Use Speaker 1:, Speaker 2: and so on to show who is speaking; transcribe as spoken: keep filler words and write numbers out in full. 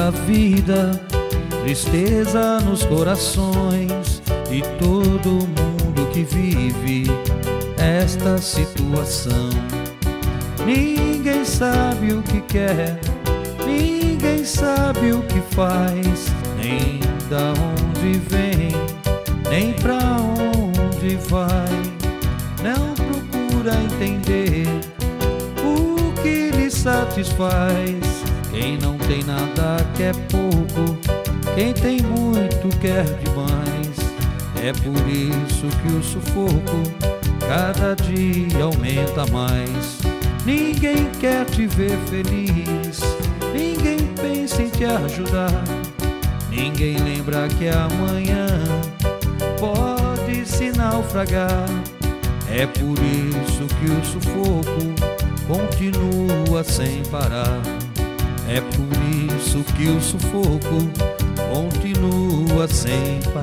Speaker 1: da vida, tristeza nos corações de todo mundo que vive esta situação. Ninguém sabe o que quer, ninguém sabe o que faz, nem da onde vem, nem pra onde vai. Não procura entender o que lhe satisfaz. Quem não tem nada quer pouco, quem tem muito quer demais. É por isso que o sufoco cada dia aumenta mais. Ninguém quer te ver feliz, ninguém pensa em te ajudar, ninguém lembra que amanhã pode se naufragar. É por isso que o sufoco continua sem parar. É por isso que o sufoco continua sem